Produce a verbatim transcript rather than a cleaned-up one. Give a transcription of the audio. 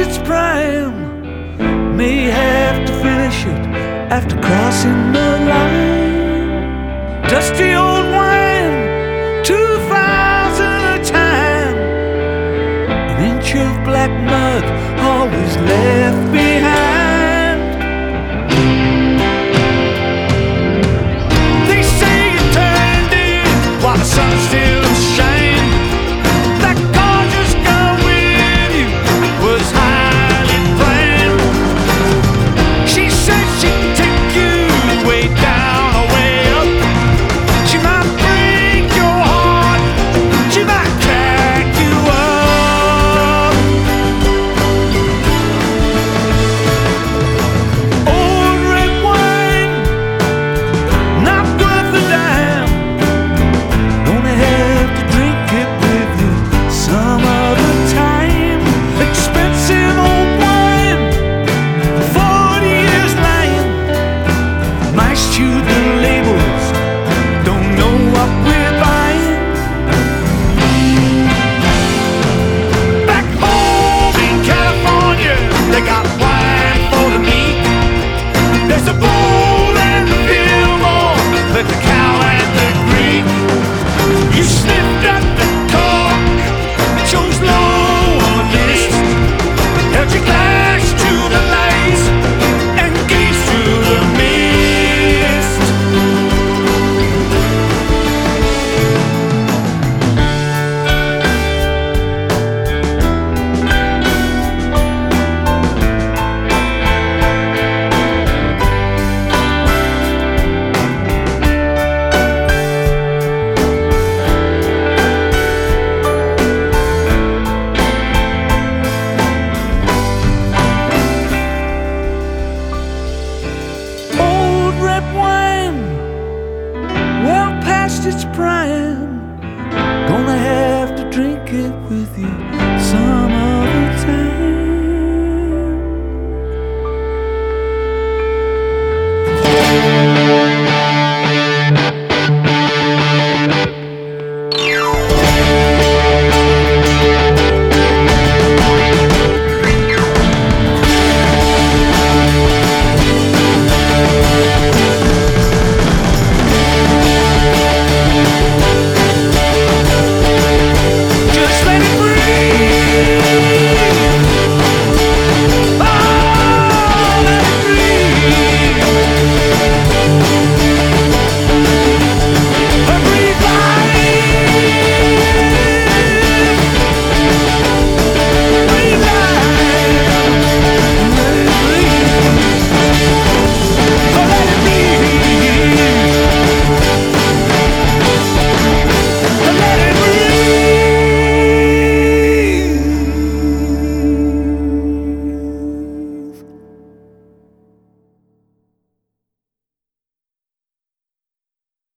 its prime. May have to finish it after crossing the line. Dusty old wine, two files at a time. An inch of black mud always left behind. They say you turned in while the sun still shined. That gorgeous girl with you was highly planned. She said she'd take you way down or way up. She might break your heart, she might crack you up. Old red wine, not worth a dime. Gonna have to drink it with you some other time. Expensive old wine, forty years lying. Mice chew the labels, don't know what we're buying. Back home in California, they got wine for the meek. There's the bull and the Fillmore, but the cow and the Greek. You sniffed at the cork, chose low on the list. Held your glass to the lights and gazed through the mist. Old red wine, well past its prime. Gonna have to drink it with